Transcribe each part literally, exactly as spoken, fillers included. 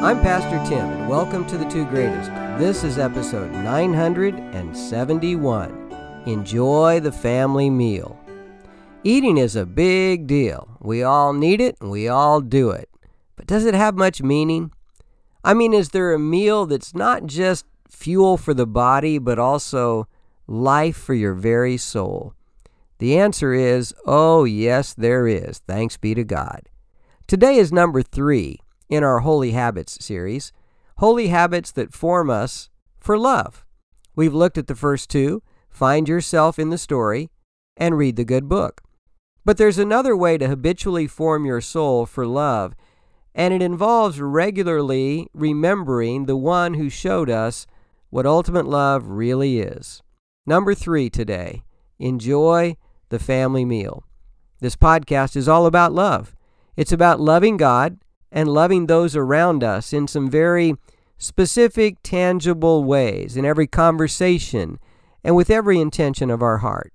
I'm Pastor Tim, and welcome to The Two Greatest. This is episode nine hundred seventy-one. Enjoy the family meal. Eating is a big deal. We all need it, and we all do it. But does it have much meaning? I mean, is there a meal that's not just fuel for the body, but also life for your very soul? The answer is, oh yes, there is. Thanks be to God. Today is number three in our Holy Habits series, Holy Habits that Form Us for Love. We've looked at the first two, Find Yourself in the Story, and Read the Good Book. But there's another way to habitually form your soul for love, and it involves regularly remembering the one who showed us what ultimate love really is. Number three today, enjoy the family meal. This podcast is all about love. It's about loving God and loving those around us in some very specific, tangible ways, in every conversation and with every intention of our heart.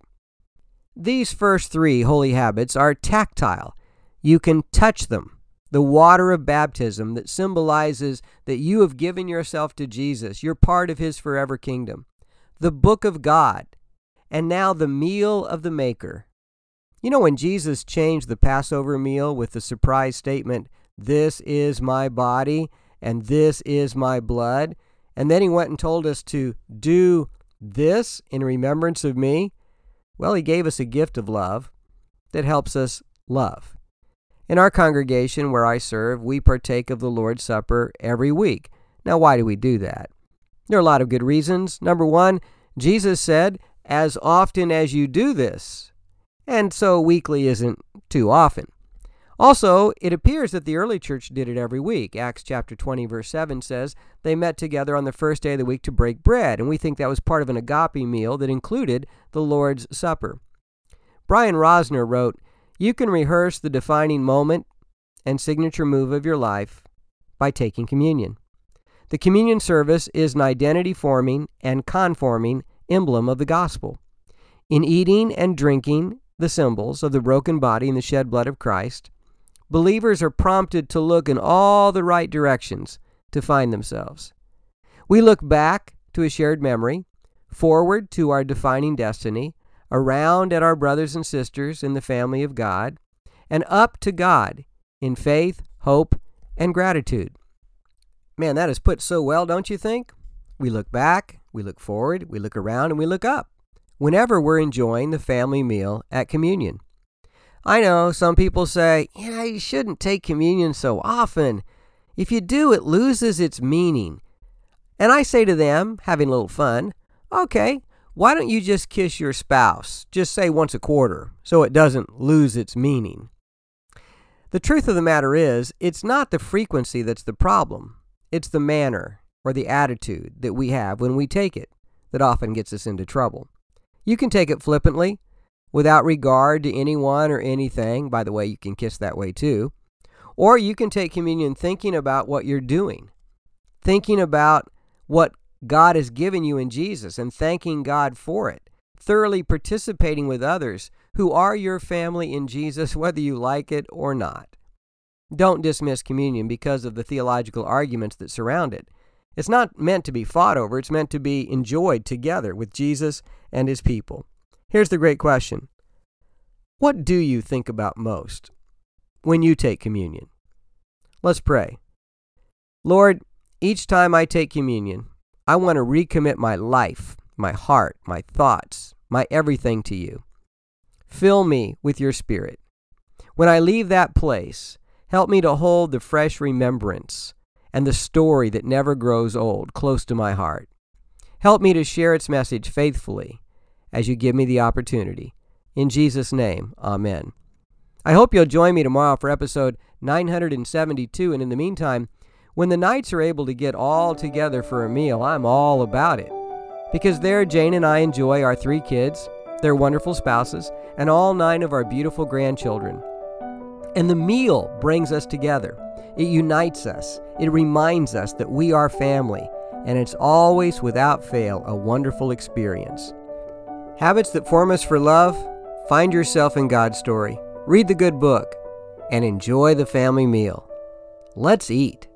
These first three holy habits are tactile. You can touch them. The water of baptism that symbolizes that you have given yourself to Jesus. You're part of His forever kingdom. The book of God. And now the meal of the Maker. You know, when Jesus changed the Passover meal with the surprise statement, "This is my body and this is my blood," and then He went and told us to do this in remembrance of me, well, He gave us a gift of love that helps us love. In our congregation where I serve, we partake of the Lord's Supper every week. Now, why do we do that? There are a lot of good reasons. Number one, Jesus said, "As often as you do this," and so weekly isn't too often. Also, it appears that the early church did it every week. Acts chapter twenty, verse seven says they met together on the first day of the week to break bread, and we think that was part of an agape meal that included the Lord's Supper. Brian Rosner wrote, "You can rehearse the defining moment and signature move of your life by taking communion. The communion service is an identity-forming and conforming emblem of the gospel. In eating and drinking the symbols of the broken body and the shed blood of Christ, believers are prompted to look in all the right directions to find themselves. We look back to a shared memory, forward to our defining destiny, around at our brothers and sisters in the family of God, and up to God in faith, hope, and gratitude." Man, that is put so well, don't you think? We look back, we look forward, we look around, and we look up whenever we're enjoying the family meal at communion. I know some people say, yeah, you shouldn't take communion so often. If you do, it loses its meaning. And I say to them, having a little fun, okay, why don't you just kiss your spouse? Just say once a quarter, so it doesn't lose its meaning. The truth of the matter is, it's not the frequency that's the problem. It's the manner or the attitude that we have when we take it that often gets us into trouble. You can take it flippantly, without regard to anyone or anything. By the way, you can kiss that way too. Or you can take communion thinking about what you're doing, thinking about what God has given you in Jesus and thanking God for it, thoroughly participating with others who are your family in Jesus, whether you like it or not. Don't dismiss communion because of the theological arguments that surround it. It's not meant to be fought over. It's meant to be enjoyed together with Jesus and His people. Here's the great question. What do you think about most when you take communion? Let's pray. Lord, each time I take communion, I want to recommit my life, my heart, my thoughts, my everything to you. Fill me with your Spirit. When I leave that place, help me to hold the fresh remembrance and the story that never grows old close to my heart. Help me to share its message faithfully as you give me the opportunity. In Jesus' name, amen. I hope you'll join me tomorrow for episode nine hundred seventy-two, and in the meantime, when the Knights are able to get all together for a meal, I'm all about it. Because there, Jane and I enjoy our three kids, their wonderful spouses, and all nine of our beautiful grandchildren. And the meal brings us together. It unites us. It reminds us that we are family, and it's always, without fail, a wonderful experience. Habits that form us for love. Find yourself in God's story. Read the good book. And enjoy the family meal. Let's eat.